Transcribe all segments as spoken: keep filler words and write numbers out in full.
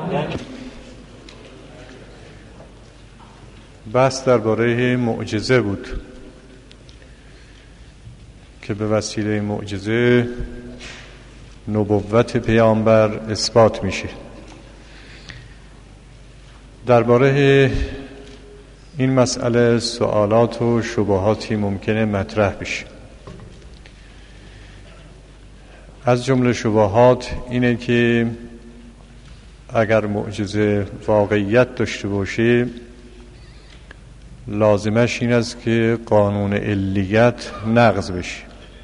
بحث درباره معجزه بود که به وسیله معجزه نبوت پیامبر اثبات میشه. درباره این مسئله سوالات و شبهاتی ممکنه مطرح بشه. از جمله شبهات اینه که اگر معجزه واقعیت داشته باشه لازمش این است که قانون علیت نقض بشه،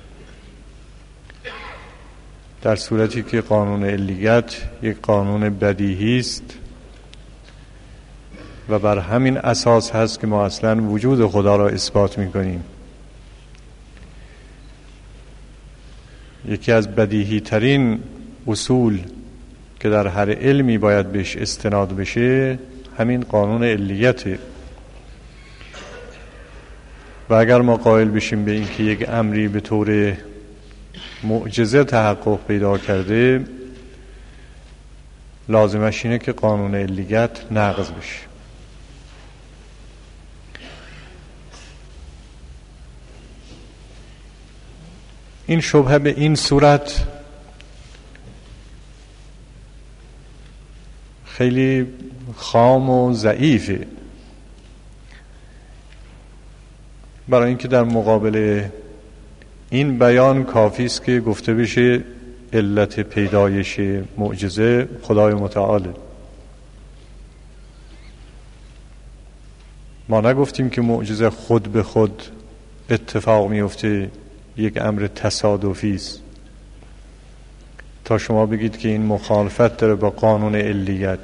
در صورتی که قانون علیت یک قانون بدیهی است و بر همین اساس هست که ما اصلا وجود خدا را اثبات می‌کنیم. یکی از بدیهی ترین اصول که در هر علمی باید بهش استناد بشه همین قانون علیته و اگر ما قائل بشیم به این که یک امری به طور معجزه تحقق پیدا کرده لازمش اینه که قانون علیت نقض بشه. این شبهه به این صورت خیلی خام و ضعیفه، برای اینکه در مقابل این بیان کافی است که گفته بشه علت پیدایش معجزه خدای متعاله. ما نگفتیم که معجزه خود به خود اتفاق میفته، یک امر تصادفی است تا شما بگید که این مخالفت داره با قانون علیت.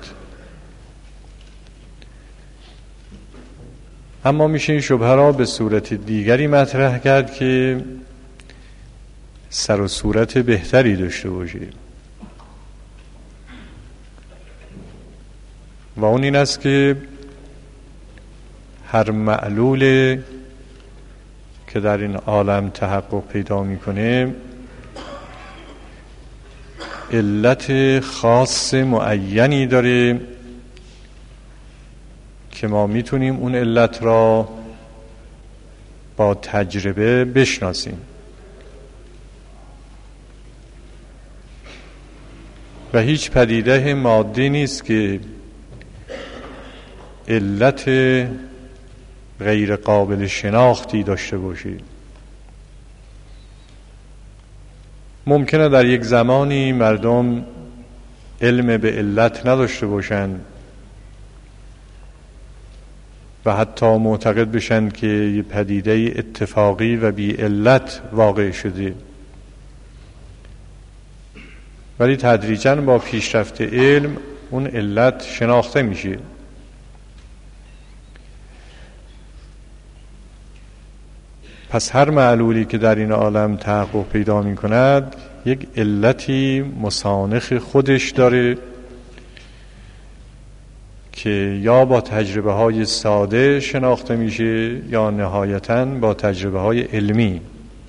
اما میشه این شبهه را به صورت دیگری مطرح کرد که سر و صورت بهتری داشته باشه و اون این است که هر معلول که در این عالم تحقق پیدا میکنه علت خاص معینی داره که ما میتونیم اون علت را با تجربه بشناسیم و هیچ پدیده مادی نیست که علت غیر قابل شناختی داشته باشه. ممکنه در یک زمانی مردم علم به علت نداشته باشند و حتی معتقد بشن که یه پدیده اتفاقی و بی علت واقع شده، ولی تدریجاً با پیشرفت علم اون علت شناخته میشه. پس هر معلولی که در این عالم تحقق پیدا می کند یک علتی مسانخ خودش داره که یا با تجربه های ساده شناخته میشه یا نهایتاً با تجربه های علمی.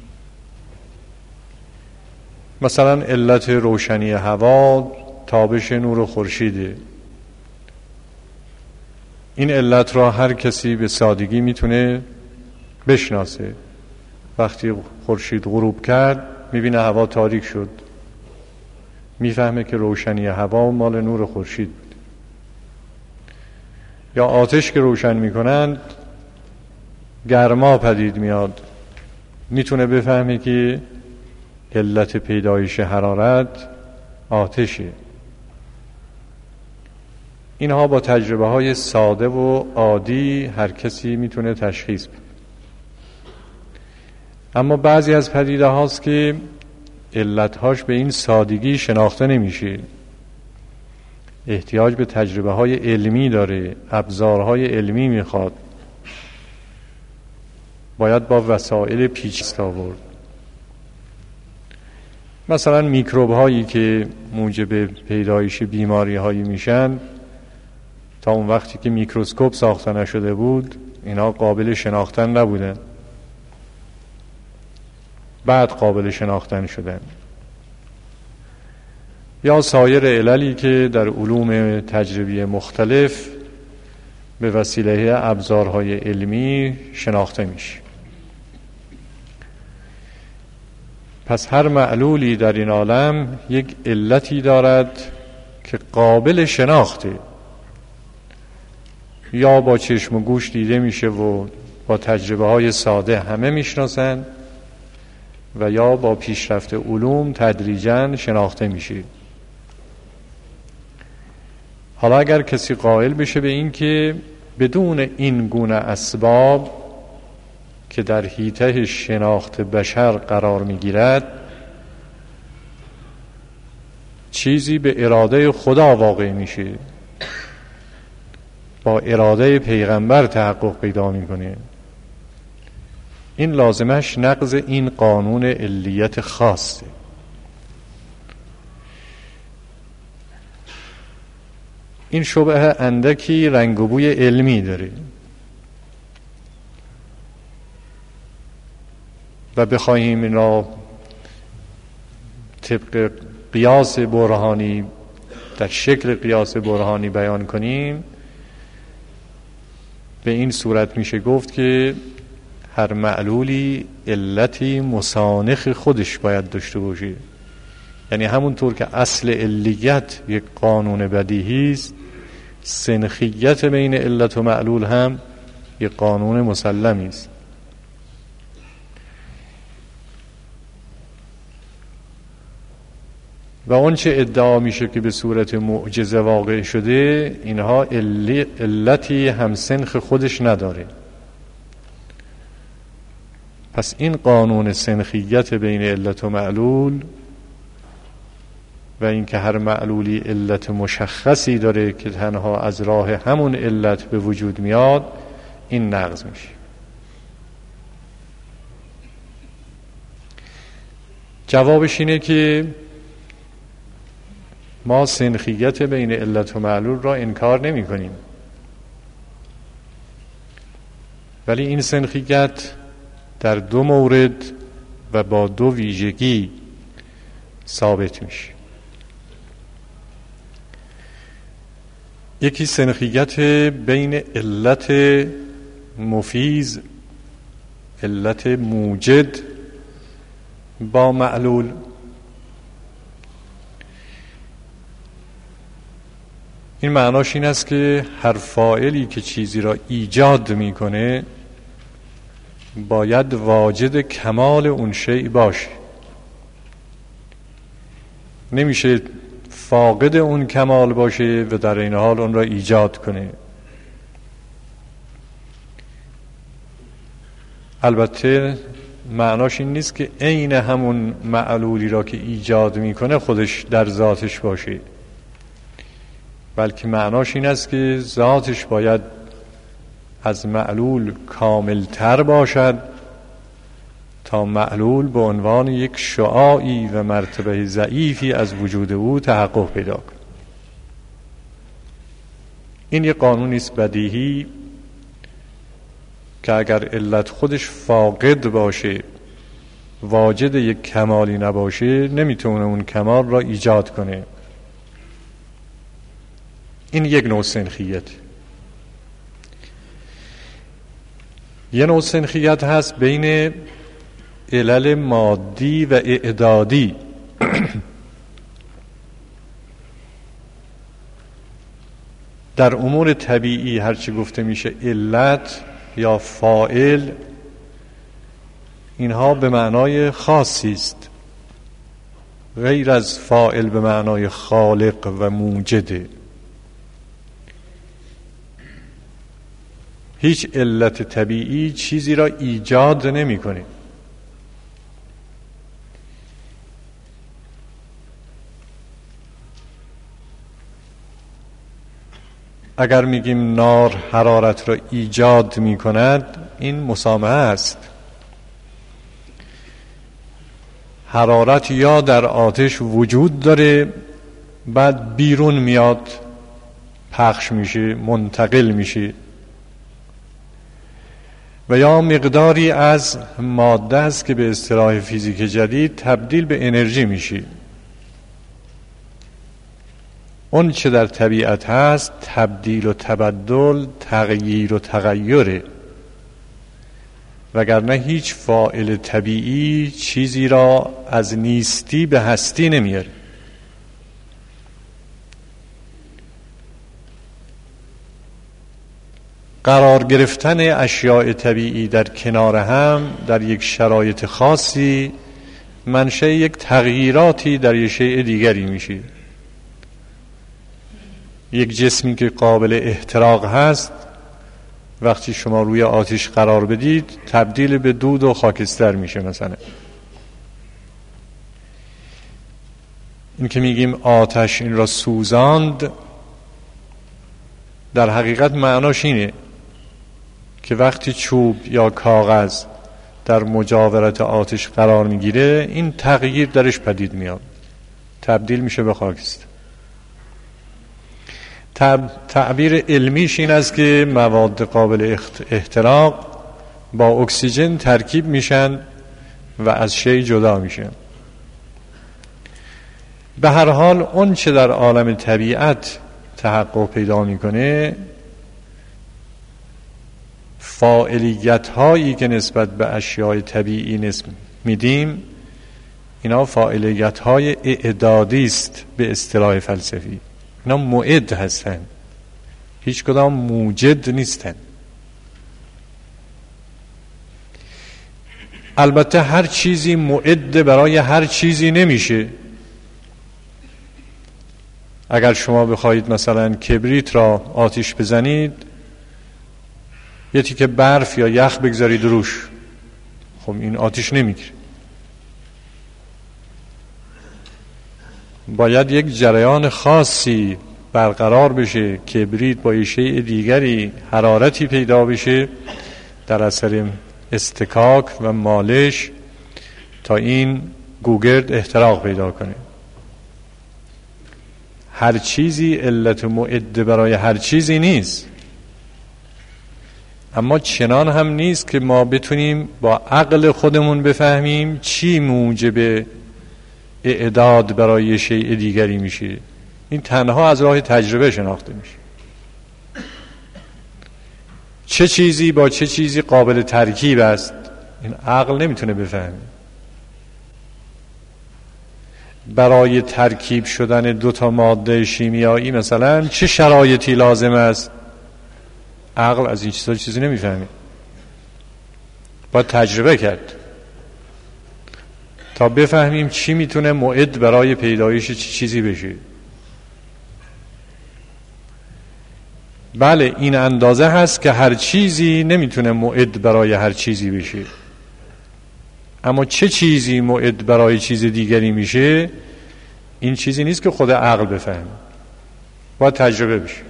مثلا علت روشنی هوا تابش نور خورشیده. این علت را هر کسی به سادگی میتونه بشناسه. وقتی خورشید غروب کرد میبینه هوا تاریک شد، میفهمه که روشنی هوا مال نور خورشید بود. یا آتش که روشن میکنند گرما پدید میاد، میتونه بفهمه که علت پیدایش حرارت آتشه. اینها با تجربه های ساده و عادی هر کسی میتونه تشخیص بده. اما بعضی از پدیده هاست که علتهاش به این سادگی شناخته نمیشه، احتیاج به تجربه های علمی داره، ابزارهای علمی میخواد، باید با وسایل پیچیده آورد. مثلا میکروب هایی که موجب پیدایش بیماری هایی میشن تا اون وقتی که میکروسکوپ ساخته نشده بود اینا قابل شناختن نبودن، بعد قابل شناختن شدن. یا سایر عللی که در علوم تجربی مختلف به وسیله ابزارهای علمی شناخته میشه. پس هر معلولی در این عالم یک علتی دارد که قابل شناخته، یا با چشم و گوش دیده میشه و با تجربه های ساده همه میشناسن، و یا با پیشرفت علوم تدریجاً شناخته میشه. حالا اگر کسی قائل بشه به این که بدون این گونه اسباب که در حیطه شناخت بشر قرار میگیرد چیزی به اراده خدا واقع میشه، با اراده پیغمبر تحقق پیدا میکنه، این لازمش نقض این قانون علیت خاصه. این شبهه اندکی رنگ و بوی علمی داره و بخواهیم این را طبق قیاس برهانی در شکل قیاس برهانی بیان کنیم، به این صورت میشه گفت که هر معلولی علتی مسانخ خودش باید داشته باشه. یعنی همونطور که اصل علیت یک قانون بدیهی است، سنخیت بین علت و معلول هم یک قانون مسلمی است. و آنچه ادعا میشه که به صورت معجزه واقع شده، اینها علتی همسنخ خودش نداره. پس این قانون سنخیت بین علت و معلول و اینکه هر معلولی علت مشخصی داره که تنها از راه همون علت به وجود میاد، این نقض میشه. جوابش اینه که ما سنخیت بین علت و معلول را انکار نمی کنیم، ولی این سنخیت در دو مورد و با دو ویژگی ثابت میشه. یکی سنخیت بین علت مفیز، علت موجد با معلول. این معناش این است که هر فاعلی که چیزی را ایجاد میکنه باید واجد کمال اون شیء باشه، نمیشه فاقد اون کمال باشه و در این حال اون را ایجاد کنه. البته معناش این نیست که عین همون معلولی را که ایجاد میکنه خودش در ذاتش باشه، بلکه معناش این است که ذاتش باید از معلول کاملتر باشد تا معلول به عنوان یک شعاعی و مرتبه ضعیفی از وجود او تحقق پیدا کند. این یک قانونی است بدیهی که اگر علت خودش فاقد باشه، واجد یک کمالی نباشه، نمیتونه اون کمال را ایجاد کنه. این یک نوع سنخیت. یه نوع سنخیت هست بین علل مادی و اعدادی. در امور طبیعی هرچی گفته میشه علت یا فاعل، اینها به معنای خاصی است، غیر از فاعل به معنای خالق و موجده. هیچ علت طبیعی چیزی را ایجاد نمی کنه. اگر میگیم نار حرارت را ایجاد می کند، این مسامحه است. حرارت یا در آتش وجود داره، بعد بیرون میاد، پخش میشه، منتقل میشه، و یا مقداری از ماده است که به اصطلاح فیزیک جدید تبدیل به انرژی میشه. اون چه در طبیعت هست تبدیل و تبدل، تغییر و تغیره، وگرنه هیچ فاعل طبیعی چیزی را از نیستی به هستی نمیاره. قرار گرفتن اشیاء طبیعی در کنار هم در یک شرایط خاصی منشأ یک تغییراتی در یک شیء دیگری میشه. یک جسمی که قابل احتراق هست وقتی شما روی آتش قرار بدید تبدیل به دود و خاکستر میشه. مثلا این که میگیم آتش این را سوزاند، در حقیقت معناش اینه که وقتی چوب یا کاغذ در مجاورت آتش قرار میگیره این تغییر درش پدید میاد، تبدیل میشه به خاکستر. تعبیر علمیش این است که مواد قابل احتراق با اکسیژن ترکیب میشن و از شی جدا میشن. به هر حال اون چه در عالم طبیعت تحقق پیدا میکنه، فاعلیت هایی که نسبت به اشیاء طبیعی نسبت میدیم اینا فاعلیت های اعدادی است به اصطلاح فلسفی. اینا معد هستن، هیچ کدام موجد نیستن. البته هر چیزی معد برای هر چیزی نمیشه. اگر شما بخواهید مثلا کبریت را آتش بزنید، یه تیکه برف یا یخ بگذارید روش، خب این آتش نمیگیره. باید یک جریان خاصی برقرار بشه، کبریت با یه شیء دیگری حرارتی پیدا بشه در اثر استکاک و مالش تا این گوگرد احتراق پیدا کنه. هر چیزی علت معد برای هر چیزی نیست، اما چنان هم نیست که ما بتونیم با عقل خودمون بفهمیم چی موجب اعداد برای شیء دیگری میشه. این تنها از راه تجربه شناخته میشه. چه چیزی با چه چیزی قابل ترکیب است این عقل نمیتونه بفهمه. برای ترکیب شدن دو تا ماده شیمیایی مثلا چه شرایطی لازم است، عقل از این چیزا چیزی نمیفهمه. باید تجربه کرد تا بفهمیم چی میتونه معد برای پیدایش چه چیزی بشه. بله این اندازه هست که هر چیزی نمیتونه معد برای هر چیزی بشه، اما چه چیزی معد برای چیز دیگری میشه این چیزی نیست که خود عقل بفهمه، باید تجربه بشه.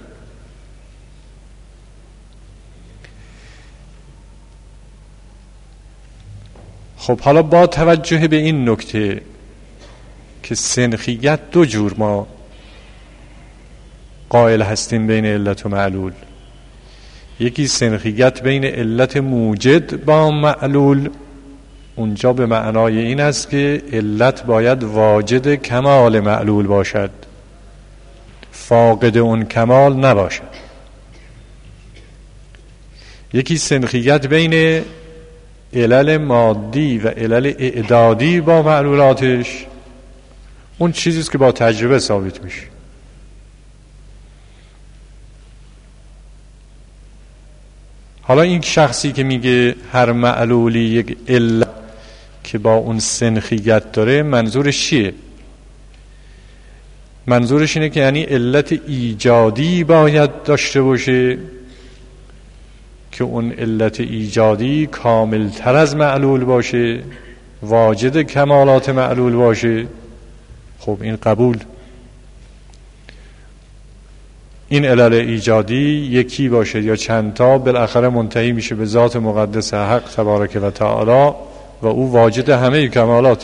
خب حالا با توجه به این نکته که سنخیت دو جور ما قائل هستیم بین علت و معلول، یکی سنخیت بین علت موجد با معلول، اونجا به معنای این است که علت باید واجد کمال معلول باشد، فاقد اون کمال نباشد. یکی سنخیت بین علل مادی و علل اعدادی با معلولاتش، اون چیزیست که با تجربه ثابت میشه. حالا این شخصی که میگه هر معلولی یک علت که با اون سنخیت داره، منظورش چیه؟ منظورش اینه که یعنی علت ایجادی باید داشته باشه که اون علت ایجادی کامل تر از معلول باشه، واجد کمالات معلول باشه. خب این قبول. این علل ایجادی یکی باشه یا چند تا، بالاخره منتهی میشه به ذات مقدس حق تبارک و تعالی و او واجد همه کمالات.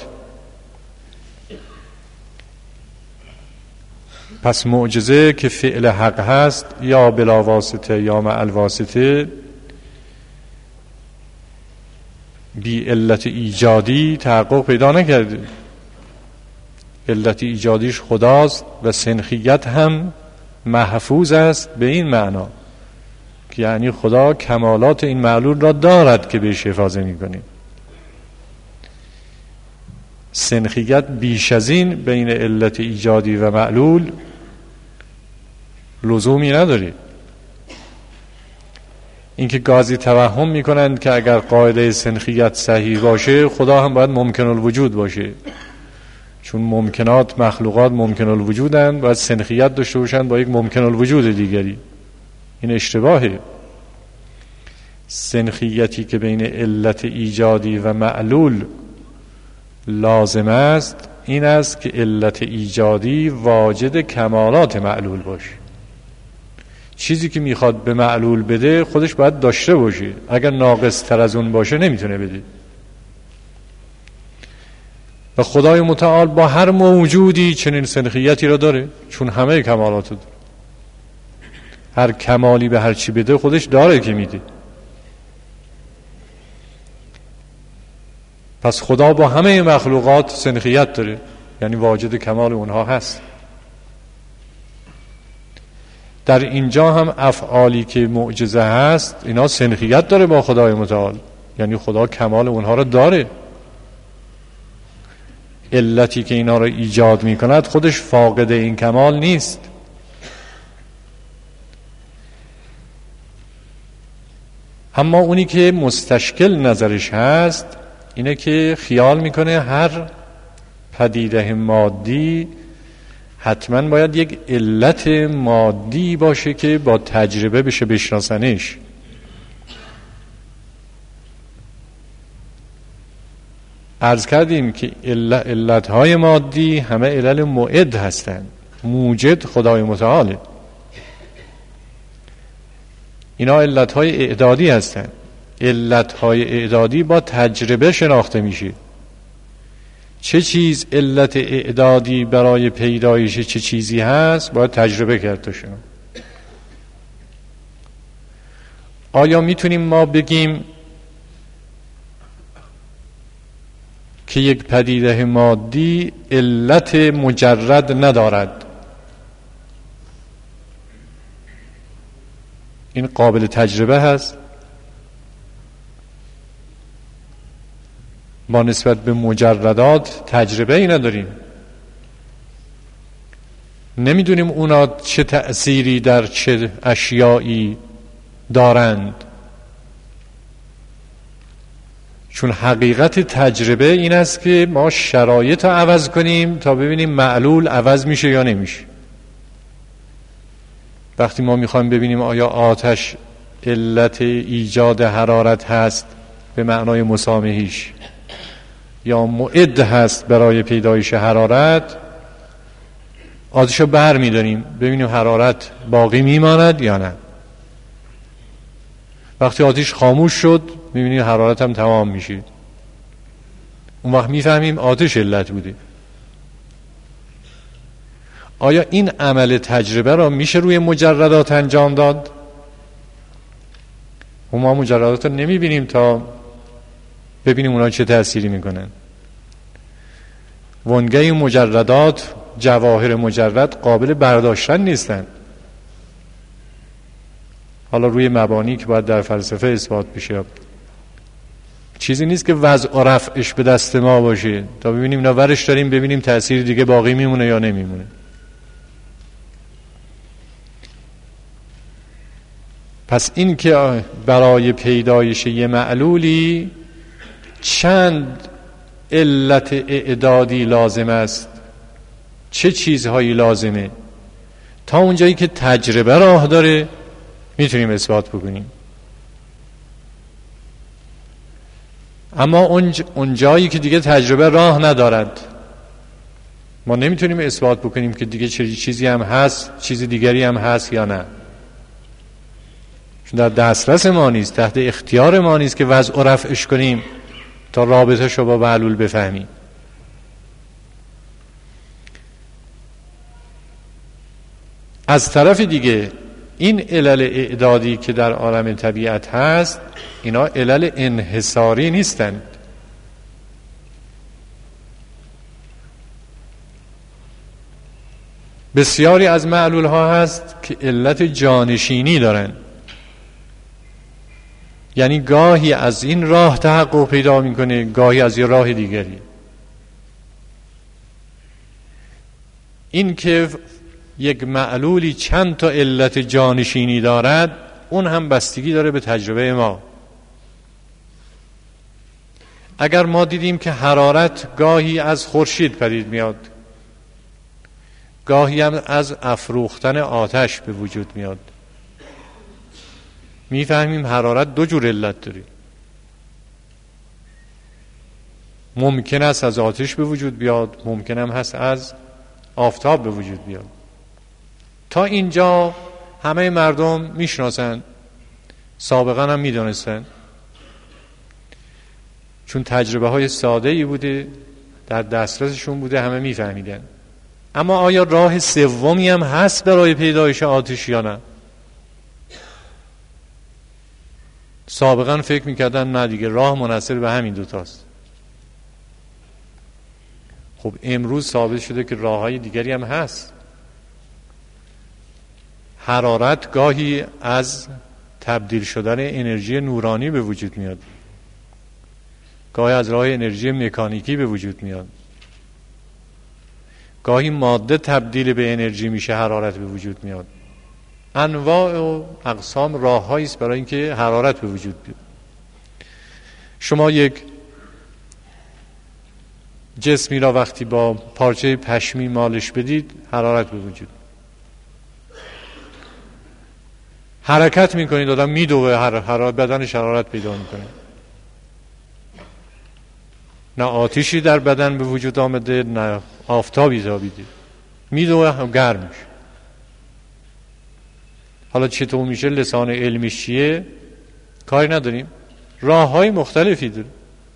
پس معجزه که فعل حق هست یا بلا واسطه یا مع الواسطه، بی علت ایجادی تحقق پیدا نکرده. علت ایجادیش خداست و سنخیت هم محفوظ است به این معنا که یعنی خدا کمالات این معلول را دارد که بهش حفاظت می‌کنیم. سنخیت بیش از این بین علت ایجادی و معلول لزومی نداره. اینکه گازی توهم میکنند که اگر قاعده سنخیت صحیح باشه خدا هم باید ممکن الوجود باشه، چون ممکنات مخلوقات ممکن الوجودن، باید سنخیت داشته باشن با یک ممکن الوجود دیگری. این اشتباهه. سنخیتی که بین علت ایجادی و معلول لازم است این است که علت ایجادی واجد کمالات معلول باشه. چیزی که میخواد به معلول بده خودش باید داشته باشه، اگر ناقص تر از اون باشه نمیتونه بده. و خدای متعال با هر موجودی چنین سنخیتی را داره، چون همه کمالات داره. هر کمالی به هر چی بده خودش داره که میده. پس خدا با همه مخلوقات سنخیت داره، یعنی واجد کمال اونها هست. در اینجا هم افعالی که معجزه هست اینا سنخیت داره با خدای متعال، یعنی خدا کمال اونها را داره. علتی که اینا را ایجاد می کند خودش فاقد این کمال نیست. اما اونی که مستشکل نظرش هست اینه که خیال میکنه هر پدیده مادی حتما باید یک علت مادی باشه که با تجربه بشه بشناسنش. عرض کردیم که علتهای مادی همه علل معد هستند، موجد خدای متعاله. اینا علتهای اعدادی هستند. علتهای اعدادی با تجربه شناخته میشه. چه چیز علت اعدادی برای پیدایش چه چیزی هست باید تجربه کرد تا شناخت. آیا میتونیم ما بگیم که یک پدیده مادی علت مجرد ندارد؟ این قابل تجربه هست؟ ما نسبت به مجردات تجربه ای نداریم، نمیدونیم اونا چه تأثیری در چه اشیایی دارند، چون حقیقت تجربه این است که ما شرایط رو عوض کنیم تا ببینیم معلول عوض میشه یا نمیشه. وقتی ما میخوایم ببینیم آیا آتش علت ایجاد حرارت هست به معنای مسامحیش یا معد هست برای پیدایش حرارت، آتش رو بر میداریم ببینیم حرارت باقی میماند یا نه. وقتی آتش خاموش شد میبینیم حرارت هم تمام میشه، اون وقت میفهمیم آتش علت بوده. آیا این عمل تجربه را میشه روی مجردات انجام داد؟ و ما مجردات رو نمیبینیم تا ببینیم اونا چه تأثیری میکنن. ونگه مجردات، جواهر مجرد قابل برداشتن نیستن. حالا روی مبانی که باید در فلسفه اثبات بشه، چیزی نیست که وضع و رفعش به دست ما باشه تا ببینیم اینا ورش داریم ببینیم تأثیر دیگه باقی میمونه یا نمیمونه. پس این که برای پیدایش یه معلولی چند علت اعدادی لازم است، چه چیزهایی لازمه، تا اونجایی که تجربه راه داره میتونیم اثبات بکنیم. اما اون جایی که دیگه تجربه راه ندارد ما نمیتونیم اثبات بکنیم که دیگه چه چیزی هم هست چیز دیگری هم هست یا نه، چون در دسترس ما نیست، تحت اختیار ما نیست که وضع و رفعش کنیم تا رابطه شو با معلول بفهمیم. از طرف دیگه این علل اعدادی که در عالم طبیعت هست اینا علل انحصاری نیستند. بسیاری از معلول ها هست که علت جانشینی دارن، یعنی گاهی از این راه تحقق پیدا میکنه، گاهی از یه راه دیگری. این که یک معلولی چند تا علت جانشینی دارد، اون هم بستگی داره به تجربه ما. اگر ما دیدیم که حرارت گاهی از خورشید پدید میاد، گاهی هم از افروختن آتش به وجود میاد، میفهمیم حرارت دو جور علت داره. ممکن است از آتش به وجود بیاد، ممکن هم هست از آفتاب به وجود بیاد. تا اینجا همه مردم میشناسن، سابقا هم میدونستن، چون تجربه های ساده ای بوده، در دسترسشون بوده، همه میفهمیدن. اما آیا راه سومی هم هست برای پیدایش آتش یا نه؟ سابقا فکر میکردن نه دیگه، راه منحصر به همین دوتاست. خب امروز ثابت شده که راههای دیگری هم هست. حرارت گاهی از تبدیل شدن انرژی نورانی به وجود میاد، گاهی از راه انرژی مکانیکی به وجود میاد، گاهی ماده تبدیل به انرژی میشه، حرارت به وجود میاد. انواع و اقسام راه‌هایی است برای اینکه حرارت به وجود بیاد. شما یک جسمی را وقتی با پارچه پشمی مالش بدید، حرارت به وجود، حرکت میکنید، آدم میدوه، حرارت بدنش حرارت پیدا میکنه. نه آتیشی در بدن به وجود آمده، نه آفتابی تابیده، میدوه گرم میشه. حالا چطور میشه، لسان علمیش چیه کاری نداریم، راه های مختلفی داره.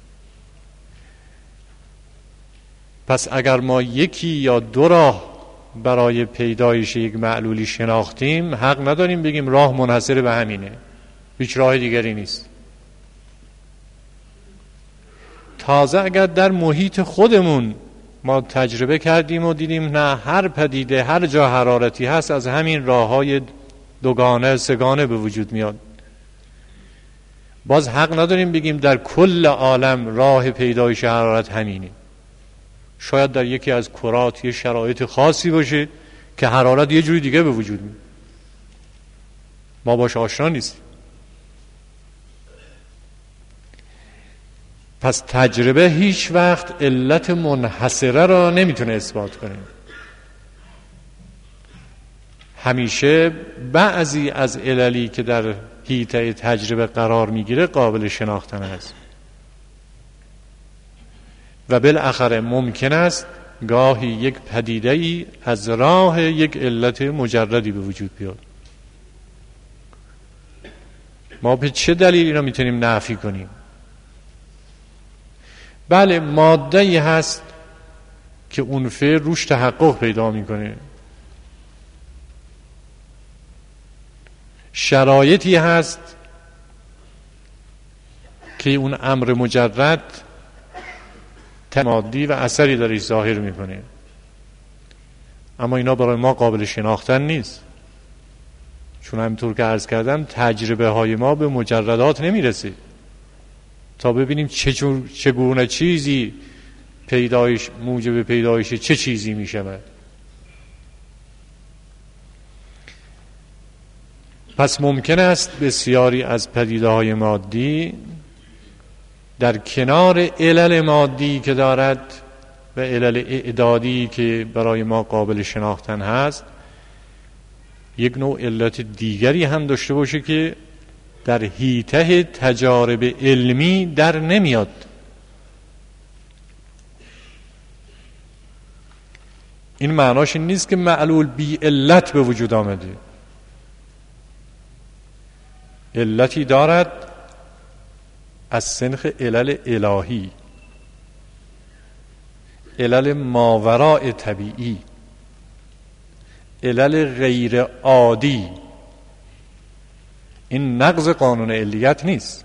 پس اگر ما یکی یا دو راه برای پیدایش یک معلولی شناختیم، حق نداریم بگیم راه منحصر به همینه، هیچ راه دیگری نیست. تازه اگر در محیط خودمون ما تجربه کردیم و دیدیم نه، هر پدیده هر جا حرارتی هست از همین راه‌های دوگانه سگانه به وجود میاد، باز حق نداریم بگیم در کل عالم راه پیدایش حرارت همینه. شاید در یکی از کرات یه شرایط خاصی باشه که حرارت یه جوری دیگه به وجود میاد، ما باش آشنا نیستیم. پس تجربه هیچ وقت علت منحصره را نمیتونه اثبات کنه. همیشه بعضی از عللی که در حیطه تجربه قرار میگیره قابل شناختن است و بالاخره ممکن است گاهی یک پدیده‌ای از راه یک علت مجردی به وجود بیاد. ما به چه دلیلی را میتونیم نفی کنیم؟ بله، ماده‌ای هست که اون فعل روش تحقق پیدا میکنه، شرایطی هست که اون امر مجرد مادی و اثری درش ظاهر میکنه، اما اینا برای ما قابل شناختن نیست، چون همینطور که عرض کردم تجربه های ما به مجردات نمیرسه تا ببینیم چه چگونه چیزی پیدایش موجب پیدایش چه چیزی میشه. پس ممکن است بسیاری از پدیده های مادی در کنار علل مادی که دارد و علل اعدادی که برای ما قابل شناختن هست، یک نوع علت دیگری هم داشته باشه که در حیطه تجارب علمی در نمیاد. این معناش این نیست که معلول بی علت به وجود آمده، علتی دارد از سنخ علل الهی، علل ماوراء طبیعی، علل غیر عادی. این نقض قانون علیت نیست.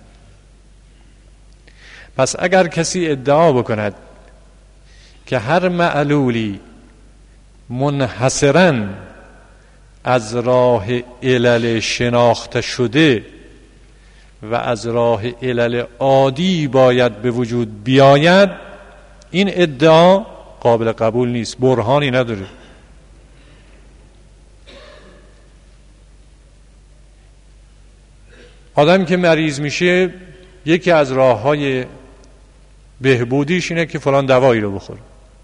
پس اگر کسی ادعا بکند که هر معلولی منحصراً از راه علل شناخته شده و از راه علل عادی باید به وجود بیاید، این ادعا قابل قبول نیست، برهانی نداره. آدم که مریض میشه یکی از راه‌های بهبودیش اینه که فلان دوایی رو بخوره.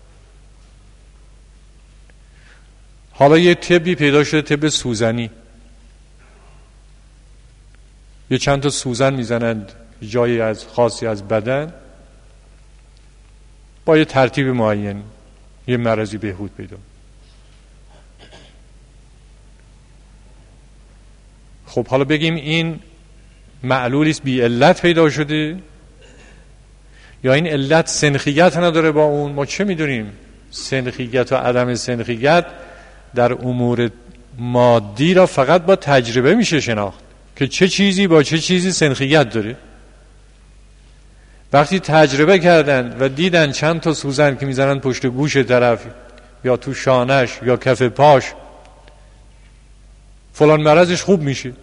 حالا یه طبی پیدا شده، طب سوزنی، یه چند تا سوزن میزنند جایی از خاصی از بدن، با یه ترتیب معین یه مرضی بهبود پیدا. خب حالا بگیم این معلولی است بی علت پیدا شده، یا این علت سنخیت نداره با اون؟ ما چه میدونیم؟ سنخیت و عدم سنخیت در امور مادی را فقط با تجربه میشه شناخت که چه چیزی با چه چیزی سنخیت داره. وقتی تجربه کردن و دیدن چند تا سوزن که میزنن پشت گوش طرف یا تو شانش یا کف پاش فلان مرضش خوب میشه،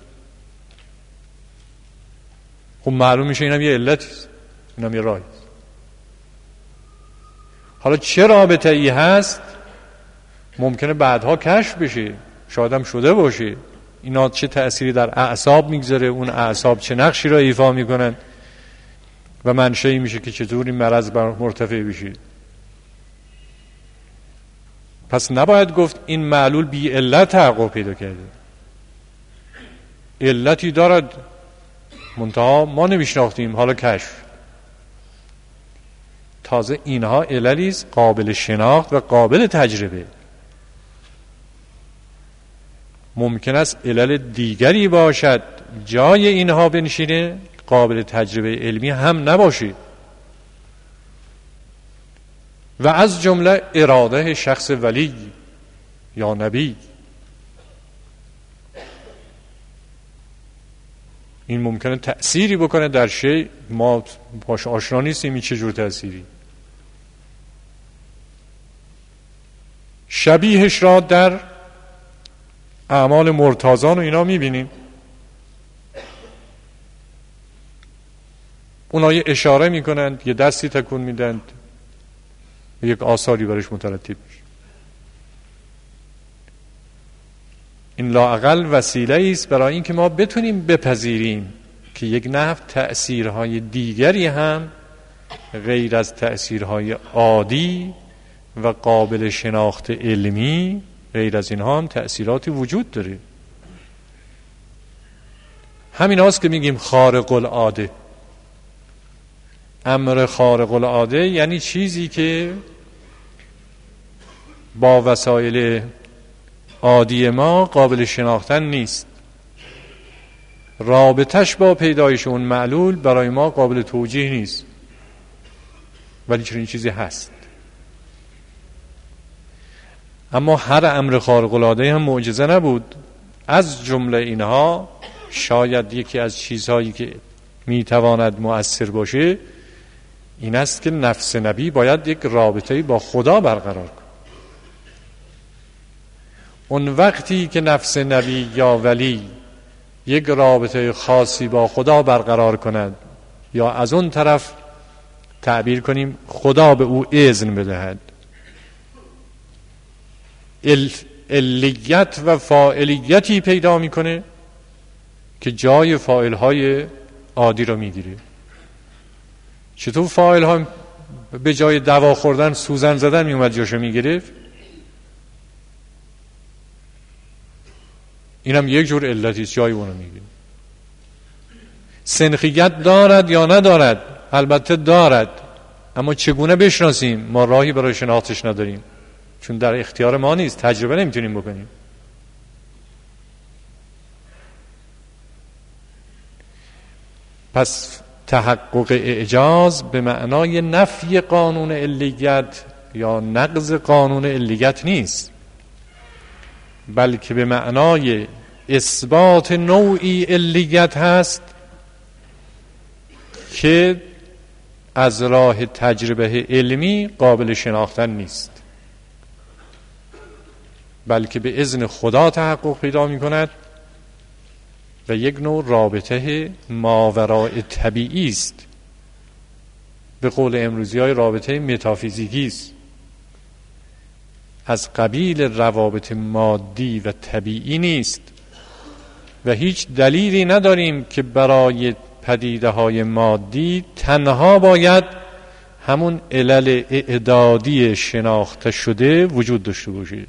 خب معلوم میشه اینم یه علتیست، اینم یه راهیست. حالا چه رابطه ای هست ممکنه بعدها کشف بشه، شاید هم شده باشه. اینا چه تأثیری در اعصاب میگذاره، اون اعصاب چه نقشی را ایفا میکنن و منشأی میشه که چطور این مرض مرتفع بشه. پس نباید گفت این معلول بی علت تحقق پیدا کرده، علتی دارد منتها ما نمیشناختیم، حالا کشف. تازه اینها عللی است قابل شناخت و قابل تجربه. ممکن است علل دیگری باشد جای اینها بنشینه، قابل تجربه علمی هم نباشه، و از جمله اراده شخص ولی یا نبی. این ممکنه تأثیری بکنه در شیء ما باش آشنا نیستیم این چه جور تأثیری. شبیهش را در اعمال مرتضان و اینا میبینیم. اونا یه اشاره میکنند، یه دستی تکون میدند، یک آثاری برش مترتب میشه. این لااقل وسیله است برای اینکه ما بتونیم بپذیریم که یک نحو تأثیرهای دیگری هم غیر از تأثیرهای عادی و قابل شناخت علمی، غیر از اینها هم تأثیراتی وجود داره. همین هاست که میگیم خارق العاده. امر خارق العاده یعنی چیزی که با وسایل عادی ما قابل شناختن نیست، رابطش با پیدایش اون معلول برای ما قابل توجیه نیست، ولی چنین چیزی هست. اما هر امر خارق العاده هم معجزه نبود. از جمله اینها شاید یکی از چیزهایی که میتواند مؤثر باشه این است که نفس نبی باید یک رابطه‌ای با خدا برقرار کنه. اون وقتی که نفس نبی یا ولی یک رابطه خاصی با خدا برقرار کند، یا از اون طرف تعبیر کنیم خدا به او اذن بدهد، علیت و فاعلیتی پیدا میکنه که جای فاعلهای عادی رو میگیره. چطور فاعلها به جای دوا خوردن سوزن زدن میومد جاشو میگرفت؟ اینم یک جور علتی است، جای اونو میگیره. سنخیت دارد یا ندارد؟ البته دارد، اما چگونه بشناسیم؟ ما راهی برای شناختش نداریم، چون در اختیار ما نیست، تجربه نمیتونیم بکنیم. پس تحقق اعجاز به معنای نفی قانون علیت یا نقض قانون علیت نیست، بلکه به معنای اثبات نوعی علیت هست که از راه تجربه علمی قابل شناختن نیست. بلکه به اذن خدا تحقق پیدا می کند و یک نوع رابطه ماوراء طبیعی است. به قول امروزی های رابطه متافیزیکی است، از قبیل روابط مادی و طبیعی نیست و هیچ دلیلی نداریم که برای پدیده های مادی تنها باید همون علل اعدادی شناخته شده وجود داشته باشه.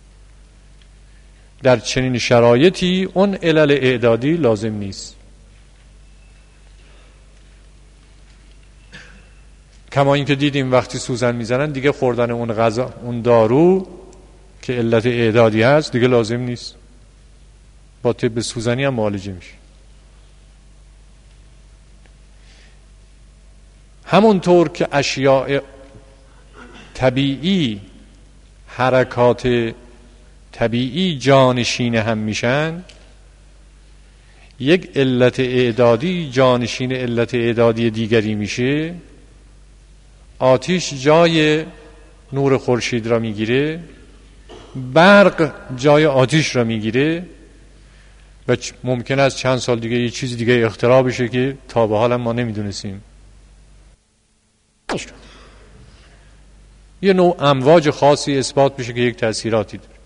در چنین شرایطی اون علل اعدادی لازم نیست. کما اینکه دیدیم وقتی سوزن میزنن دیگه خوردن اون غذا، اون دارو که علت اعدادی هست دیگه لازم نیست، با طب سوزنی هم معالجه میشه. همونطور که اشیاء طبیعی، حرکات طبیعی جانشین هم میشن، یک علت اعدادی جانشین علت اعدادی دیگری میشه. آتش جای نور خورشید را میگیره، برق جای آتش را میگیره و ممکن است چند سال دیگه یه چیز دیگه اختراع بشه که تا به حال ما نمیدونستیم. یه نوع امواج خاصی اثبات بشه که یک تأثیراتی داره.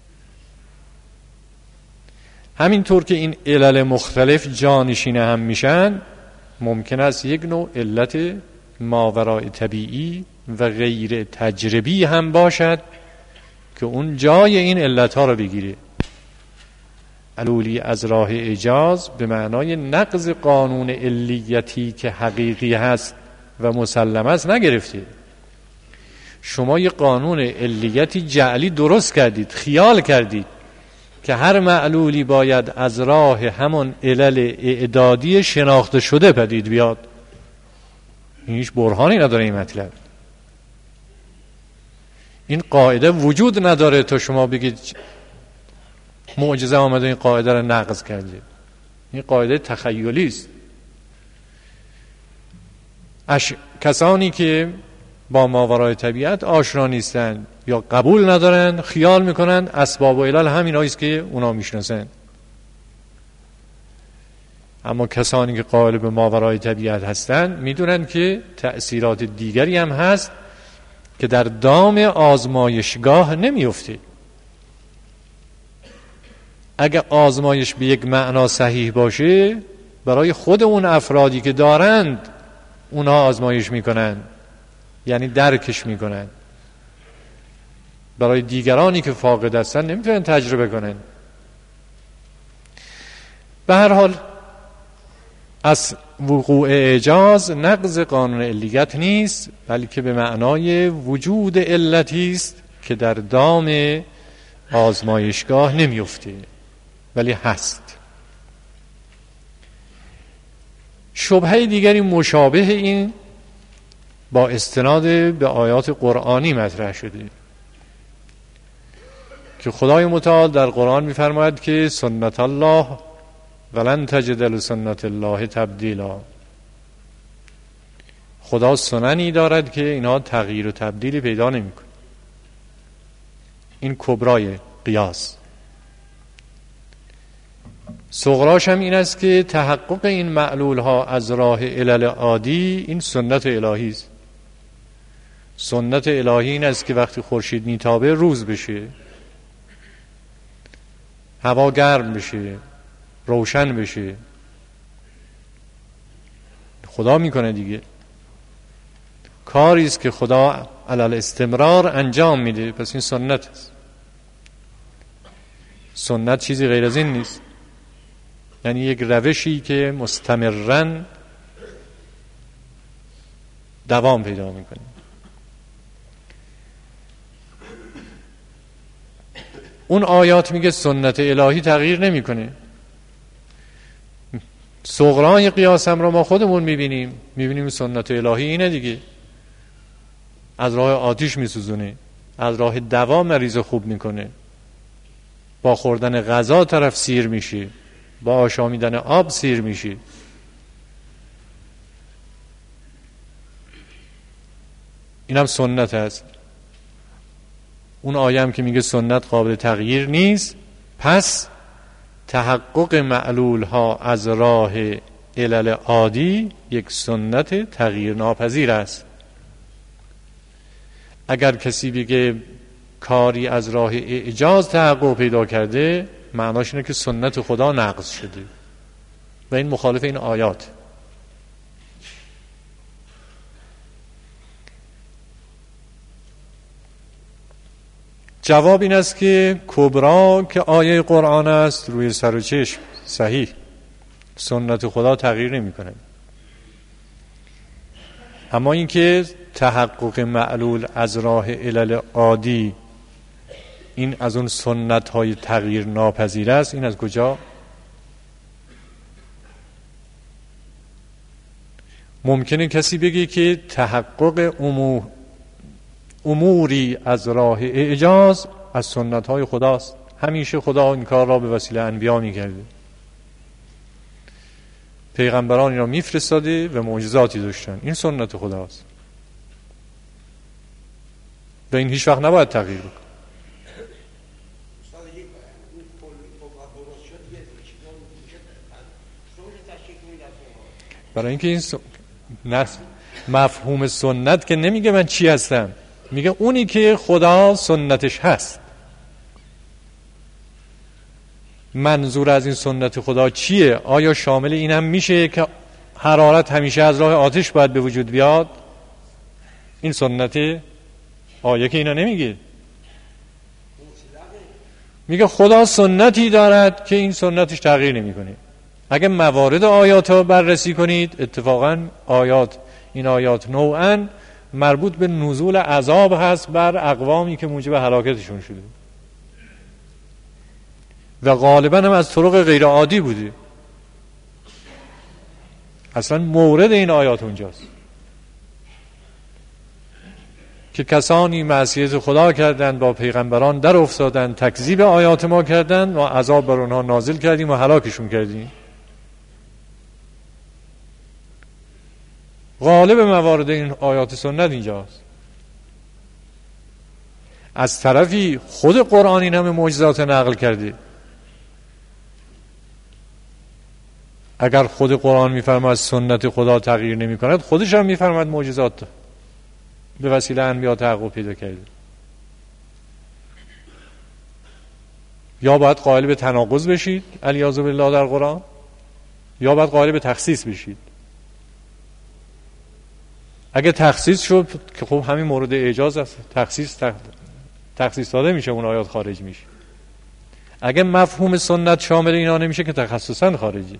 همینطور که این علل مختلف جانشین هم میشن، ممکن است یک نوع علت ماوراء طبیعی و غیر تجربی هم باشد که اون جای این علت ها رو بگیره. علولی از راه اجاز به معنای نقض قانون علیتی که حقیقی هست و مسلم است نگرفته. شما یه قانون علیتی جعلی درست کردید، خیال کردید که هر معلولی باید از راه همون علل اعدادی شناخته شده پدید بیاد. این هیچ برهانی نداره این مطلب. این قاعده وجود نداره تا شما بگید معجزه آمده این قاعده رو نقض کرده. این قاعده تخیلی است. اش... کسانی که با ماورای طبیعت آشنا نیستن یا قبول ندارن، خیال میکنن اسباب و علل همین هاییست که اونا میشناسن. اما کسانی که قائل به ماورای طبیعت هستن میدونن که تأثیرات دیگری هم هست که در دام آزمایشگاه نمیفته. اگه آزمایش به یک معنا صحیح باشه، برای خود اون افرادی که دارند اونها آزمایش میکنن، یعنی درکش میکنن. برای دیگرانی که فاقد هستن نمیتونن تجربه کنن. به هر حال از وقوع اعجاز نقض قانون علیت نیست، بلکه به معنای وجود علتی است که در دام آزمایشگاه نمیفته ولی هست. شبهه دیگری مشابه این با استناد به آیات قرآنی مطرح شده که خدای متعال در قرآن می‌فرماید که سنت الله ولن تجد لسنت الله تبدیلا. خدا سننی دارد که اینها تغییر و تبدیلی پیدا نمی‌کنه. این کبرای قیاس. صغراش هم این است که تحقق این معلول ها از راه علل عادی این سنت الهی است. سنت الهی این است که وقتی خورشید میتابه روز بشه، هوا گرم بشه، روشن بشه. خدا میکنه دیگه، کاری است که خدا علل استمرار انجام میده، پس این سنت است. سنت چیزی غیر از این نیست، یعنی یک روشی که مستمرن دوام پیدا میکنه. اون آیات میگه سنت الهی تغییر نمیکنه. صغرای قیاس هم رو ما خودمون میبینیم، میبینیم سنت الهی اینه دیگه. از راه آتش میسوزونه، از راه دوا مریض خوب میکنه، با خوردن غذا طرف سیر میشه، با آشامیدن آب سیر میشه. اینم سنت هست. اون آیه هم که میگه سنت قابل تغییر نیست، پس تحقق معلول ها از راه علل عادی یک سنت تغییر ناپذیر است. اگر کسی بگه کاری از راه اعجاز تحقق پیدا کرده، معناش اینه که سنت خدا نقض شده و این مخالف این آیات. جواب این است که کبرا که آیه قرآن است روی سر و چشم صحیح، سنت خدا تغییر نمی کنه. اما اینکه تحقق معلول از راه علل عادی این از اون سنت های تغییر ناپذیر است، این از کجا؟ ممکنه کسی بگه که تحقق امور اموری از راه اعجاز از سنت های خداست، همیشه خدا این کار را به وسیله انبیا می کرده، پیغمبران را می فرستاده و معجزاتی داشتن، این سنت خداست و این هیچ وقت نباید تغییر بکنه. برای اینکه این س... نس... مفهوم سنت که نمیگه من چی هستم، میگه اونی که خدا سنتش هست. منظور از این سنت خدا چیه؟ آیا شامل این هم میشه که حرارت همیشه از راه آتش باید به وجود بیاد؟ این سنت آیه که اینا نمیگه، میگه خدا سنتی دارد که این سنتش تغییر نمیکنه. اگه موارد آیات رو بررسی کنید، اتفاقا آیات این آیات نوعا مربوط به نزول عذاب هست بر اقوامی که موجب هلاکتشون شده و غالبا هم از طرق غیر عادی بوده. اصلا مورد این آیات اونجاست که کسانی معصیت خدا کردند، با پیغمبران در افتادند، تکذیب آیات ما کردند و عذاب بر اونها نازل کردیم و هلاکشون کردیم. غالب موارد این آیات سنت اینجاست. از طرفی خود قرآن این همه معجزات نقل کرده. اگر خود قرآن میفرماید سنت خدا تغییر نمی کند، خودش هم میفرماید معجزات به وسیله انبیا تحقق پیدا کرده. یا باید قائل به تناقض بشید الیاذ بالله در قرآن، یا باید قائل به تخصیص بشید. اگه تخصیص شد که خب همین مورد اعجاز است، تخصیص تخ... تخصیص داده میشه، اون آیات خارج میشه. اگه مفهوم سنت شامل اینا نمیشه که تخصصا خارجی.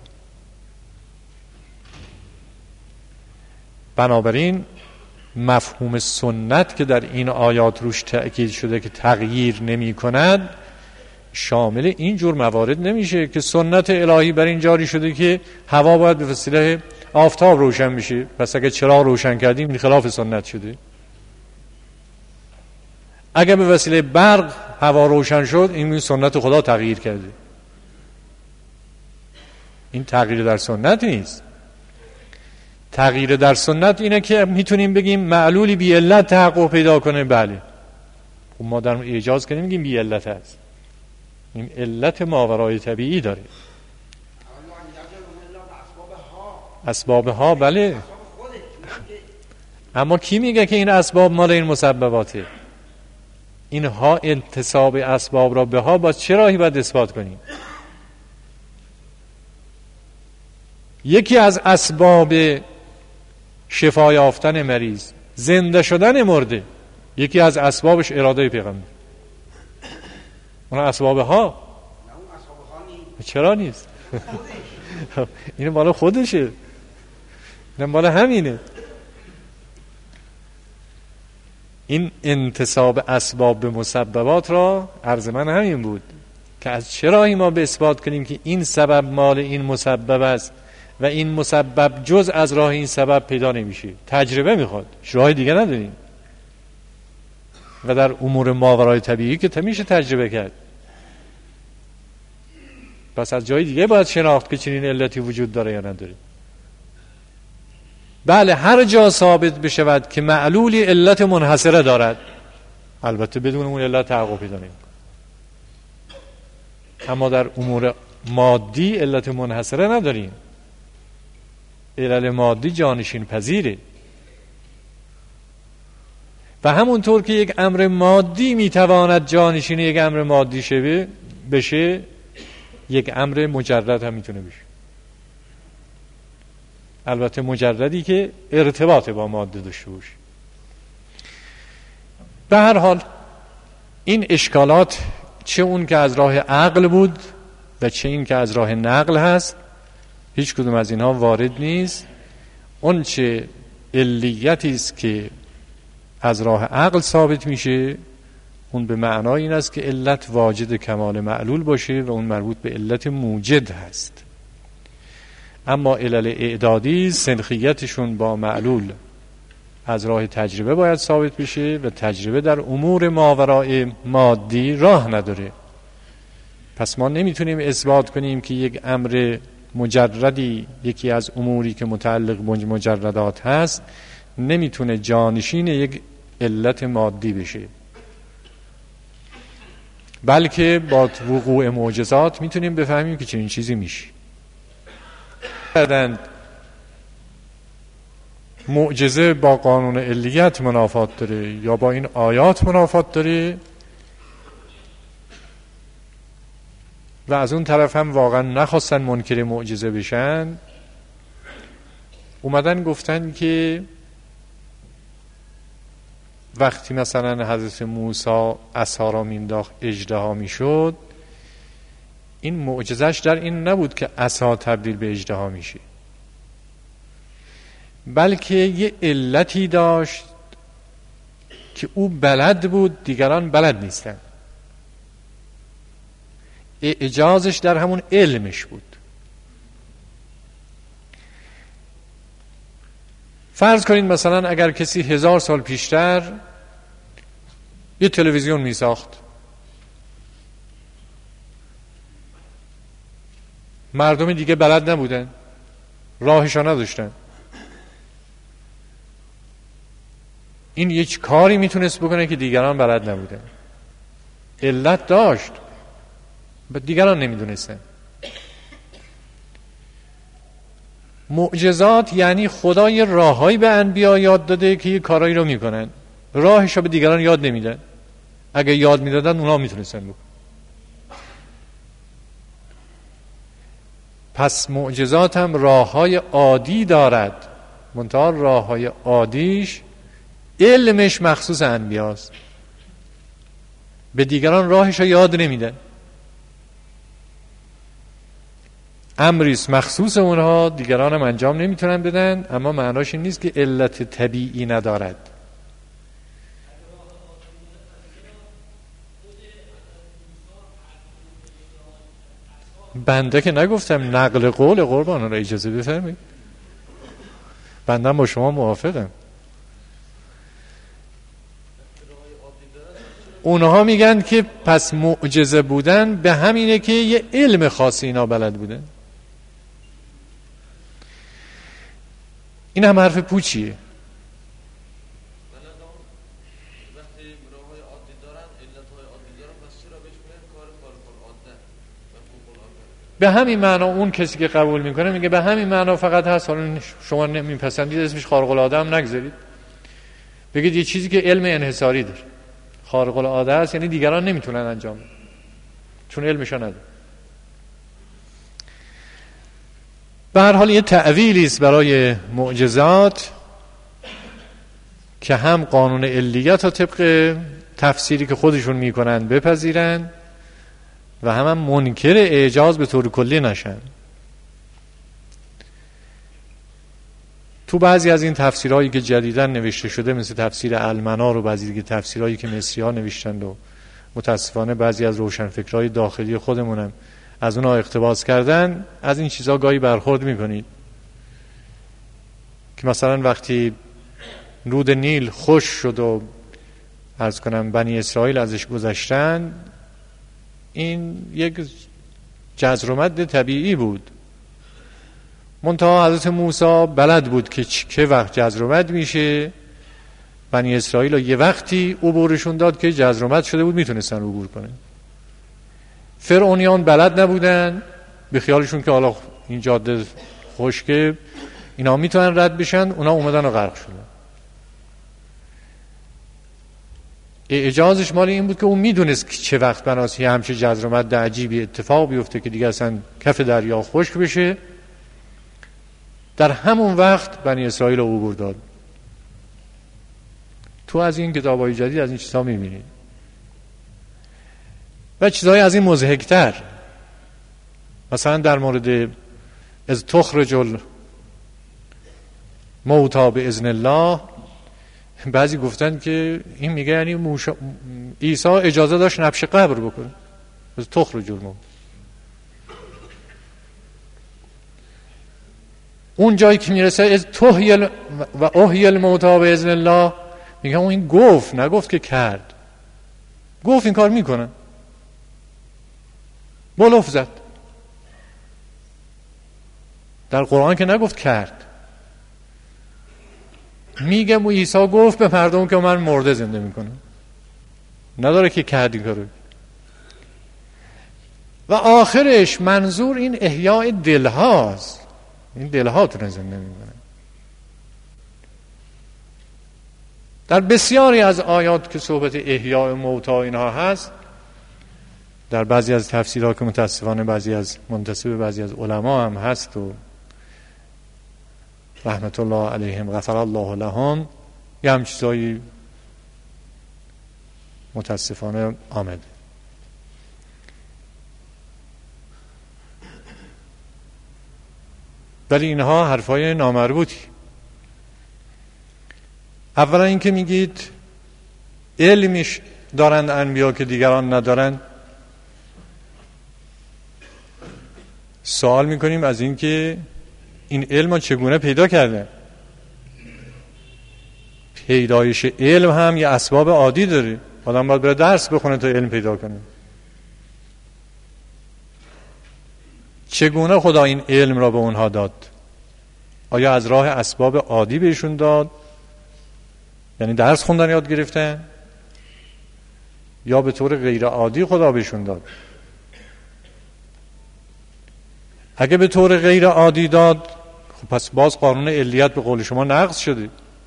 بنابراین مفهوم سنت که در این آیات روش تأکید شده که تغییر نمی کند، شامل این جور موارد نمیشه که سنت الهی بر این جاری شده که هوا باید به وسیله آفتاب روشن بشه، پس اگه چراغ روشن کردیم این خلاف سنت شده. اگه به وسیله برق هوا روشن شد، این سنت خدا تغییر کرده. این تغییر در سنت نیست. تغییر در سنت اینه که میتونیم بگیم معلولی بی علت تحقق پیدا کنه. بله، خب ما در اعجاز که نمیگیم بی علت هست، این علت ماورای طبیعی داره. اسباب ها بله، اما کی میگه که این اسباب مال این مسبباته؟ اینها انتساب اسباب را به ها با چه راهی باید اثبات کنیم؟ یکی از اسباب شفا یافتن مریض زنده شدن مرده، یکی از اسبابش اراده پیغمبر. اون اسباب ها چرا نیست؟ این مال خودشه، این مال همینه. این انتساب اسباب به مسببات را عرض من همین بود که از چه راهی ما به اثبات کنیم که این سبب مال این مسبب است و این مسبب جز از راه این سبب پیدا نمیشه. تجربه میخواد، راه دیگه نداریم. و در امور ماورای طبیعی که میشه تجربه کرد، پس از جای دیگه باید شناخت که چنین علتی وجود داره یا نداره. بله، هر جا ثابت بشود که معلولی علت منحصره دارد، البته بدون اون علت تحقق پیدا نمی‌کنه. اما در امور مادی علت منحصره نداریم. علل مادی جانشین پذیره و همونطور که یک امر مادی میتواند جانشین یک امر مادی شوه بشه، یک امر مجرد هم میتونه بشه. البته مجردی که ارتباط با ماده داشته باشه. به هر حال این اشکالات، چه اون که از راه عقل بود و چه این که از راه نقل هست، هیچ کدوم از اینها وارد نیست. اون چه علیتی است که از راه عقل ثابت میشه، اون به معنای این است که علت واجد کمال معلول باشه و اون مربوط به علت موجد هست. اما علل اعدادی سنخیتشون با معلول از راه تجربه باید ثابت بشه و تجربه در امور ماورای مادی راه نداره. پس ما نمیتونیم اثبات کنیم که یک امر مجردی، یکی از اموری که متعلق به مجردات هست، نمیتونه جانشین یک علت مادی بشه، بلکه با وقوع معجزات میتونیم بفهمیم که چنین چیزی میشه. معجزه با قانون علیت منافات داره یا با این آیات منافات داره، و از اون طرف هم واقعا نخواستن منکر معجزه بشن، اومدن گفتن که وقتی مثلا حضرت موسی عصا را مینداخت اژدها میشد، این معجزش در این نبود که عصا تبدیل به اژدها میشه، بلکه یه علتی داشت که او بلد بود دیگران بلد نیستن. اعجازش در همون علمش بود. فرض کنید مثلا اگر کسی هزار سال پیشتر یه تلویزیون می ساخت، مردم دیگه بلد نبودن، راهشو نداشتن، این یک کاری میتونست بکنه که دیگران بلد نبودن، علت داشت و دیگران نمیدونستن. معجزات یعنی خدا یه راههایی به انبیا یاد داده که یه کارایی رو میکنن، راهش رو به دیگران یاد نمیدن. اگه یاد میدادن اونا میتونستن بکنن. پس معجزات هم راههای عادی دارد، منتها راههای عادیش علمش مخصوص انبیاست، به دیگران راهش رو یاد نمیدن. امریست مخصوص اونها، دیگران هم انجام نمیتونن بدن، اما معناش این نیست که علت طبیعی ندارد. بنده که نگفتم، نقل قول قربان را اجازه بفرمایید، بنده با شما موافقم. اونها میگن که پس معجزه بودن به همینه که یه علم خاصی اینا بلد بودن. این هم حرف پوچیه. به همین معنا اون کسی که قبول میکنه میگه به همین معنا فقط هست، حالا شما نمیپسندید اسمش خارق العاده هم نگذارید، بگید یه چیزی که علم انحصاری داره، خارق العاده است، یعنی دیگران نمیتونن انجام بدن چون علمشو نداره. به هر حال یه تأویلی است برای معجزات که هم قانون علیت رو طبق تفسیری که خودشون میکنن بپذیرن و هم, هم منکر اعجاز به طور کلی نشن. تو بعضی از این تفسیرهایی که جدیداً نوشته شده مثل تفسیر المنار و بعضی دیگه تفسیرهایی که مصری‌ها نوشتند و متاسفانه بعضی از روشنفکرهای داخلی خودمونم از اونها اقتباس کردن، از این چیزا گاهی برخورد میکنید که مثلا وقتی رود نیل خوش شد و عرض کنم بنی اسرائیل ازش گذشتن، این یک جزر و مد طبیعی بود، منتها حضرت موسی بلد بود که چه وقت جزر و مد میشه بنی اسرائیل یه وقتی عبورشون داد که جزر شده بود میتونستن عبور کنن. فرعونیان بلد نبودن، به خیالشون که حالا این جاده خشکه اینا میتونن رد بشن، اونا اومدن و غرق شدن. اعجازش مال این بود که اون میدونست که چه وقت بناسی همچه جزر و مد عجیبی اتفاق بیفته که دیگه اصلا کف دریا خشک بشه. در همون وقت بنی اسرائیل رو عبور داد. تو از این کتاب‌های جدید از این چیزها می‌بینید و چیزهای از این مضحک‌تر، مثلا در مورد از تخرج الموتی باذن الله، بعضی گفتن که این میگه یعنی موشا... عیسی اجازه داشت نبش قبر بکنه. از تخرج الموتی، اون جایی که میرسه از تحیی و احیی الموتی باذن الله، میگه اون این گفت، نگفت که کرد. گفت این کار میکنه، بلوف زد. در قرآن که نگفت کرد. میگه مو عیسی گفت به مردم که من مرده زنده میکنم، نداره که کرد این کارو. و آخرش منظور این احیاء دل هاست، این دل ها تو زنده میکنه. در بسیاری از آیات که صحبت احیاء موتی اینها هست، در بعضی از تفسیرها که متاسفانه بعضی از منتسب بعضی از علما هم هست و رحمت الله علیهم غفر الله لهم، یه هم چیزایی متاسفانه آمده. ولی اینها حرفای نامربوطی. اولا این که میگید علمیش دارند انبیا که دیگران ندارند، سوال میکنیم از این که این علم چگونه پیدا کرده؟ پیدایش علم هم یه اسباب عادی داره، آدم باید بره درس بخونه تا علم پیدا کنه. چگونه خدا این علم را به اونها داد؟ آیا از راه اسباب عادی بهشون داد، یعنی درس خوندن یاد گرفتن، یا به طور غیر عادی خدا بهشون داد؟ اگه به طور غیر عادی داد، خب پس باز قانون علیت به قول شما نقض شده،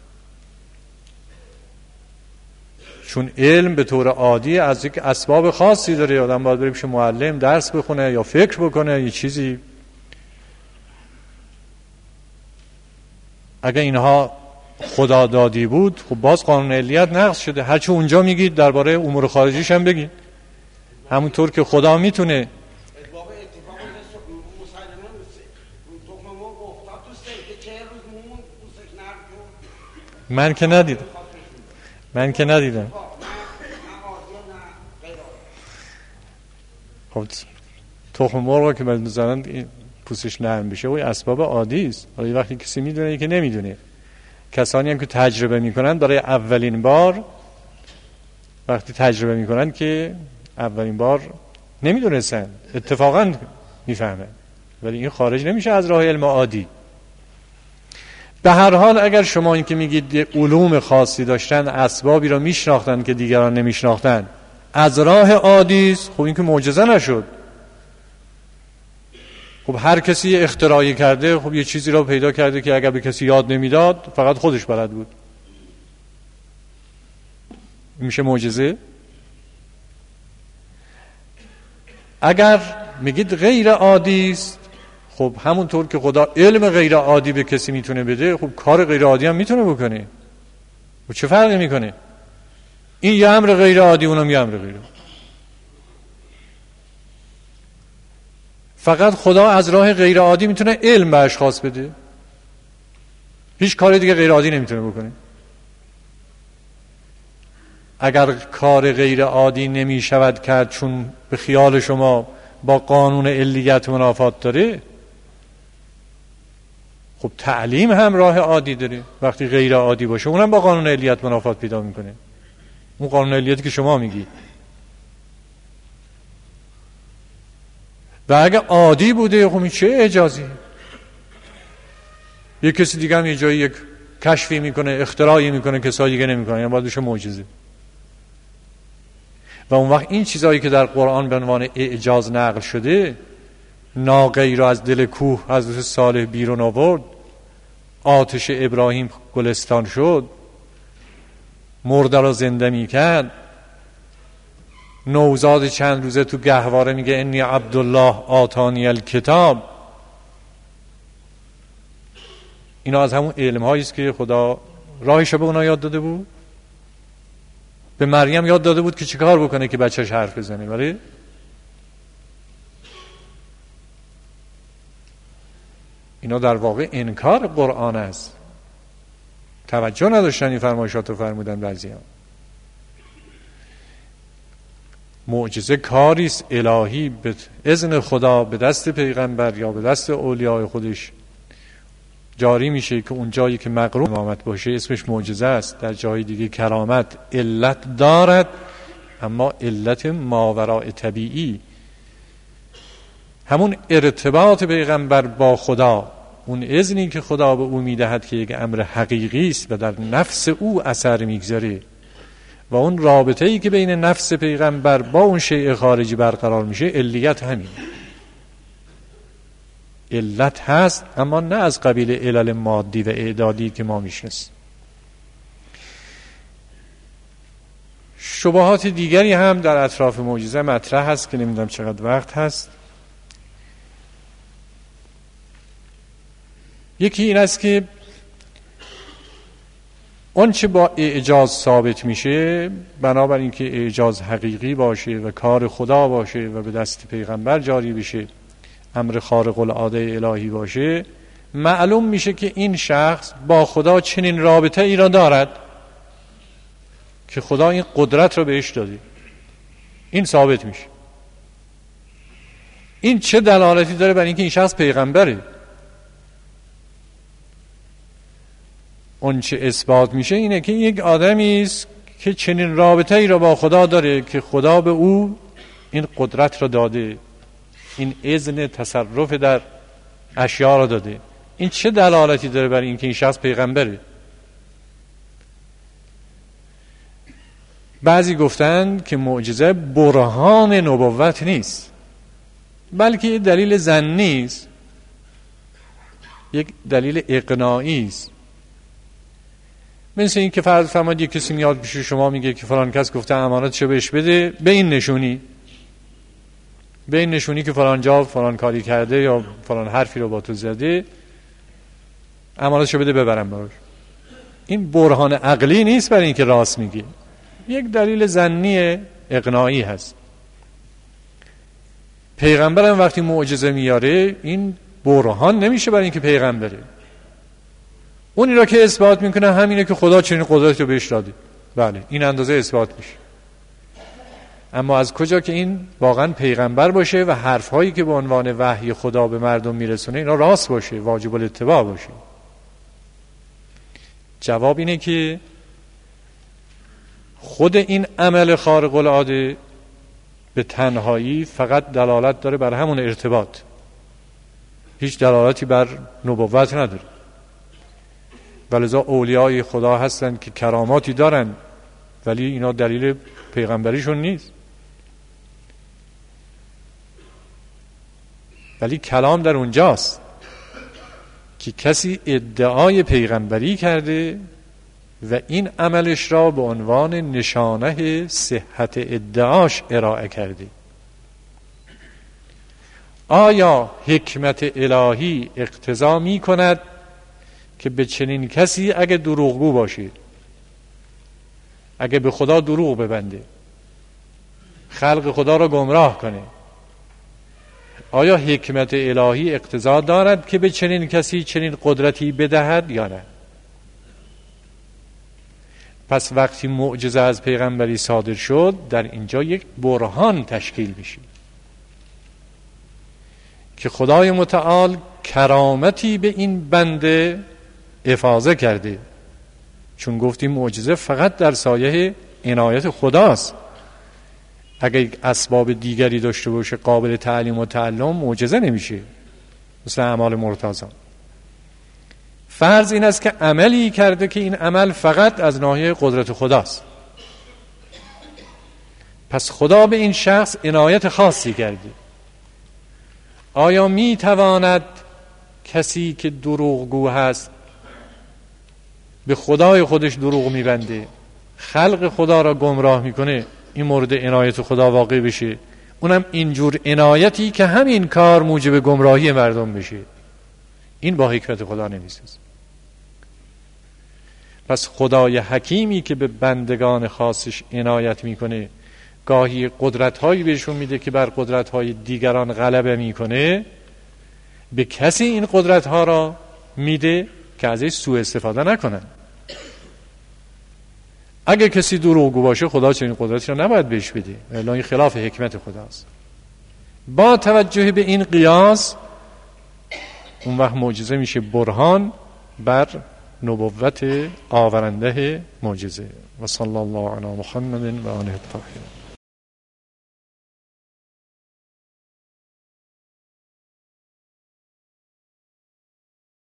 چون علم به طور عادی از یک اسباب خاصی داره. آدم باید بره پیش معلم درس بخونه یا فکر بکنه یه چیزی. اگه اینها خدا دادی بود، خب باز قانون علیت نقض شده. هرچی اونجا میگید درباره امور خارجیش هم بگید، همونطور که خدا میتونه. من که ندیدم من که ندیدم خب تخم مرغ که بزنن پوستش نرم بشه و اسباب عادی است. ولی وقتی کسی میدونه که نمیدونه، کسانی هم که تجربه میکنن برای اولین بار، وقتی تجربه میکنن که اولین بار نمیدونستن، اتفاقا میفهمن، ولی این خارج نمیشه از راه علم عادی. به هر حال اگر شما این که میگید علوم خاصی داشتن، اسبابی رو میشناختن که دیگران نمیشناختن، از راه عادی است، خب این که معجزه نشد. خب هر کسی اختراعی کرده، خب یه چیزی رو پیدا کرده که اگر به کسی یاد نمیداد فقط خودش بلد بود، میشه معجزه؟ اگر میگید غیر عادی است، خب همونطور که خدا علم غیر عادی به کسی میتونه بده، خب کار غیر عادی هم میتونه بکنه. و چه فرقی میکنه؟ این یه امر غیر عادی، اونم یه امر غیر عادی. فقط خدا از راه غیر عادی میتونه علم به اشخاص بده، هیچ کار دیگه غیر عادی نمیتونه بکنه. اگر کار غیر عادی نمیشود کرد چون به خیال شما با قانون علیت منافات داره، خب تعلیم هم راه عادی داره. وقتی غیر عادی باشه اونم با قانون علیت منافات پیدا میکنه، اون قانون علیتی که شما میگی. و اگه عادی بوده، خب این چه اعجازی؟ یک کسی دیگه هم یه جایی یک کشفی میکنه، اختراعی میکنه کسایی دیگه نمیکنه، یعنی باید بشه معجزه. و اون وقت این چیزایی که در قرآن به عنوان اعجاز نقل شده، ناقه‌ای را از دل کوه حضرت صالح بیرون آورد، آتش ابراهیم گلستان شد، مرده را زنده میکرد، نوزاد چند روزه تو گهواره میگه انی عبدالله آتانی الکتاب، اینا از همون علم هایی است که خدا راهش به اونا یاد داده بود. به مریم یاد داده بود که چیکار بکنه که بچهش حرف بزنه، ولی اینا در واقع انکار قرآن است. توجه نداشتن این فرمایشات رو فرمودن بعضی‌ها. معجزه کاری است الهی به اذن خدا به دست پیغمبر یا به دست اولیاء خودش جاری میشه که اون جایی که مقرون امامت باشه اسمش معجزه است. در جای دیگه کرامت علت دارد، اما علت ماوراء طبیعی، همون ارتباط پیغمبر با خدا، اون اذنی که خدا به او میدهد که یک امر حقیقی است و در نفس او اثر میگذاره، و اون رابطه‌ای که بین نفس پیغمبر با اون شیء خارجی برقرار میشه، علیت همین علت هست، اما نه از قبیل علل مادی و اعدادی که ما میشناسیم. شبهات دیگری هم در اطراف معجزه مطرح هست که نمیدونم چقدر وقت هست. یکی این است که اون چه با اعجاز ثابت میشه، بنابر این که اعجاز حقیقی باشه و کار خدا باشه و به دست پیغمبر جاری بشه، امر خارق العاده الهی باشه، معلوم میشه که این شخص با خدا چنین رابطه ای را دارد که خدا این قدرت را بهش داده. این ثابت میشه. این چه دلالتی داره بر اینکه این شخص پیغمبره؟ اون چه اثبات میشه اینه که یک آدمی است که چنین رابطه ای را با خدا داره که خدا به او این قدرت را داده، این اذن تصرف در اشیاء را داده. این چه دلالتی داره بر اینکه این شخص پیغمبره؟ بعضی گفتن که معجزه برهان نبوت نیست، بلکه دلیل ظنی است، یک دلیل اقناعی است. مثل این که فرض فرمایید یک کسی میاد پیش شما میگه که فلان کس گفته امانتشو بهش بده، به این نشونی، به این نشونی که فلان جا فلان کاری کرده یا فلان حرفی رو با تو زده، امانتشو بده ببرم براش. این برهان عقلی نیست برای اینکه راست میگه، یک دلیل ظنی اقناعی هست. پیغمبرم وقتی معجزه میاره این برهان نمیشه برای اینکه پیغمبره. اونی را که اثبات میکنه همینه که خدا چنین قدرتی رو بهش داده. بله، این اندازه اثبات میشه. اما از کجا که این واقعا پیغمبر باشه و حرفهایی که به عنوان وحی خدا به مردم میرسونه اینا راست باشه، واجب الاتباع باشه؟ جواب اینه که خود این عمل خارق العاده به تنهایی فقط دلالت داره بر همون ارتباط، هیچ دلالتی بر نبوت نداره. ولذا اولیای خدا هستن که کراماتی دارن ولی اینا دلیل پیغمبریشون نیست. ولی کلام در اونجاست که کسی ادعای پیغمبری کرده و این عملش را به عنوان نشانه صحت ادعاش ارائه کرده. آیا حکمت الهی اقتضا می کند که به چنین کسی اگه دروغگو باشه، اگه به خدا دروغ ببنده، خلق خدا را گمراه کنه، آیا حکمت الهی اقتضا دارد که به چنین کسی چنین قدرتی بدهد یا نه؟ پس وقتی معجزه از پیغمبری صادر شد، در اینجا یک برهان تشکیل میشه که خدای متعال کرامتی به این بنده افاضه کرده. چون گفتیم معجزه فقط در سایه عنایت خداست. اگه اسباب دیگری داشته باشه قابل تعلیم و تعلم، معجزه نمیشه، مثل اعمال مرتضی. فرض این است که عملی کرده که این عمل فقط از ناحیه قدرت خداست. پس خدا به این شخص عنایت خاصی کرده. آیا می تواند کسی که دروغگو هست به خدای خودش دروغ میبنده، خلق خدا را گمراه میکنه، این مورد عنایت خدا واقع بشه؟ اونم اینجور عنایتی که همین کار موجب گمراهی مردم بشه. این با حکمت خدا نمیسازه. پس خدای حکیمی که به بندگان خاصش عنایت میکنه، گاهی قدرت‌هایی بهشون میده که بر قدرت‌های دیگران غلبه میکنه، به کسی این قدرت‌ها را میده که ازش سوء استفاده نکنن. اگه کسی دروغگو باشه خدا چنین قدرتی را نباید بهش بده، الا این خلاف حکمت خداست. با توجه به این قیاس اون وقت معجزه میشه برهان بر نبوت آورنده معجزه. و صلی الله علی محمد و آله الطاهرین.